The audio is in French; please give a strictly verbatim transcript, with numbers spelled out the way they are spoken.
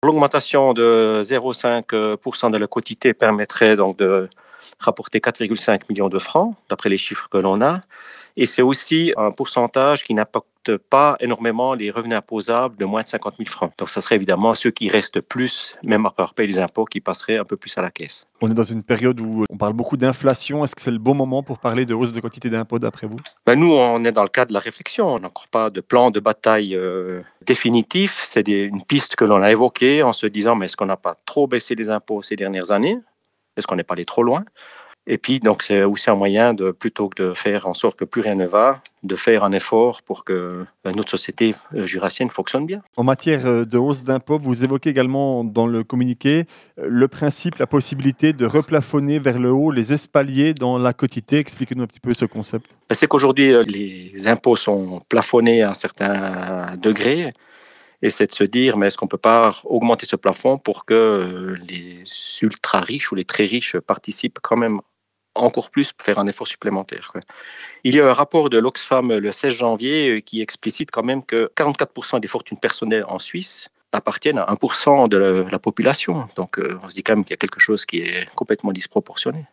L'augmentation de zéro virgule cinq pour cent de la quotité permettrait donc de rapporter quatre virgule cinq millions de francs, d'après les chiffres que l'on a. Et c'est aussi un pourcentage qui n'impacte pas énormément les revenus imposables de moins de cinquante mille francs. Donc, ça serait évidemment ceux qui restent plus, même après avoir payé les impôts, qui passeraient un peu plus à la caisse. On est dans une période où on parle beaucoup d'inflation. Est-ce que c'est le bon moment pour parler de hausse de quantité d'impôts d'après vous? Ben nous, on est dans le cadre de la réflexion. On n'a encore pas de plan de bataille euh, définitif. C'est des, une piste que l'on a évoquée en se disant, mais est-ce qu'on n'a pas trop baissé les impôts ces dernières années? Est-ce qu'on n'est pas allé trop loin? Et puis, donc, c'est aussi un moyen de, plutôt que de faire en sorte que plus rien ne va, de faire un effort pour que euh, notre société euh, jurassienne fonctionne bien. En matière euh, de hausse d'impôts, vous évoquez également dans le communiqué euh, le principe, la possibilité de replafonner vers le haut les espaliers dans la quotité. Expliquez-nous un petit peu ce concept. Ben, c'est qu'aujourd'hui, euh, les impôts sont plafonnés à un certain degré. Et c'est de se dire, mais est-ce qu'on ne peut pas augmenter ce plafond pour que euh, les ultra riches ou les très riches participent quand même encore plus pour faire un effort supplémentaire, quoi. Il y a un rapport de l'Oxfam le seize janvier euh, qui explicite quand même que quarante-quatre pour cent des fortunes personnelles en Suisse appartiennent à un pour cent de la, la population. Donc euh, on se dit quand même qu'il y a quelque chose qui est complètement disproportionné.